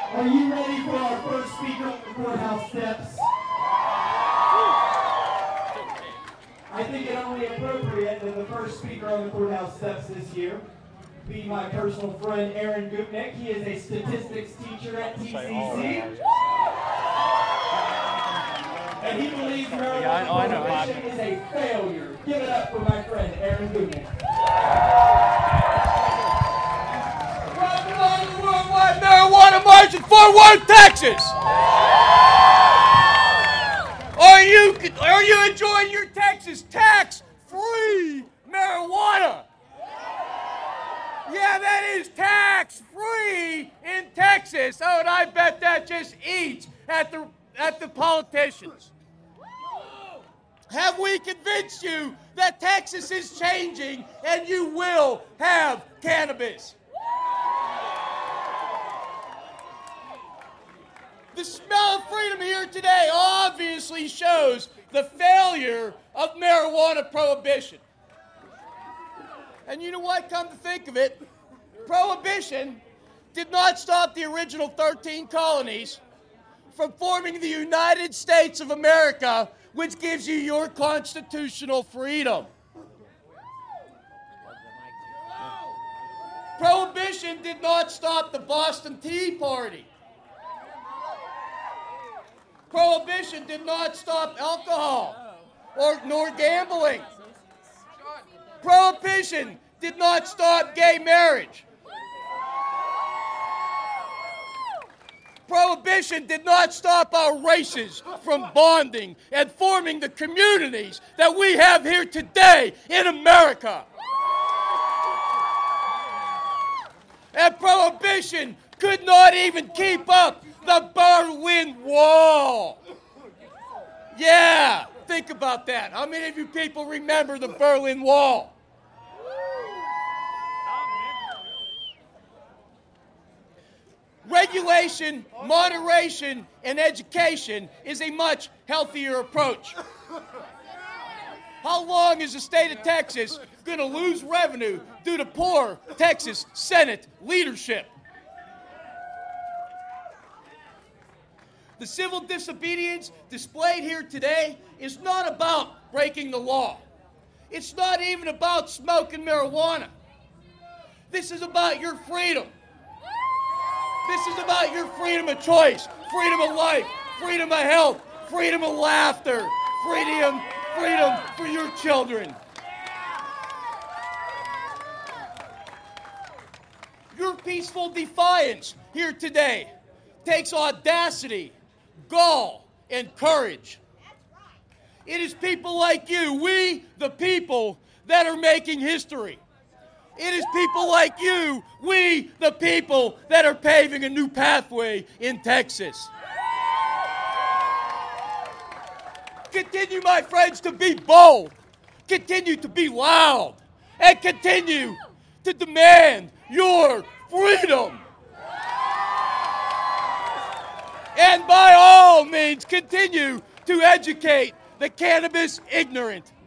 Are you ready for our first speaker on the courthouse steps? I think it only appropriate that the first speaker on the courthouse steps this year be my personal friend Aaron Gupnik. He is a statistics teacher at TCC. And he believes marijuana prohibition is a failure. Give it up for my friend Aaron Gupnik. Welcome on to the Worldwide Marijuana March in Fort Worth, Texas. Are you enjoying your Texas tax-free marijuana? Yeah, that is tax-free in Texas. Oh, and I bet that just eats at the politicians. Have we convinced you that Texas is changing and you will have cannabis? The smell of freedom here today obviously shows the failure of marijuana prohibition. And you know what? Come to think of it, prohibition did not stop the original 13 colonies from forming the United States of America, which gives you your constitutional freedom. Prohibition did not stop the Boston Tea Party. Prohibition did not stop alcohol nor gambling. Prohibition did not stop gay marriage. Prohibition did not stop our races from bonding and forming the communities that we have here today in America. And prohibition could not even keep up the Berlin Wall. Yeah, think about that. How many of you people remember the Berlin Wall? Regulation, moderation, and education is a much healthier approach. How long is the state of Texas going to lose revenue due to poor Texas Senate leadership? The civil disobedience displayed here today is not about breaking the law. It's not even about smoking marijuana. This is about your freedom. This is about your freedom of choice, freedom of life, freedom of health, freedom of laughter, freedom for your children. Your peaceful defiance here today takes audacity, gall, and courage. It is people like you, we the people, that are making history. It is people like you, we the people, that are paving a new pathway in Texas. Continue, my friends, to be bold. Continue to be loud. And continue to demand your freedom. And by all means, continue to educate the cannabis ignorant.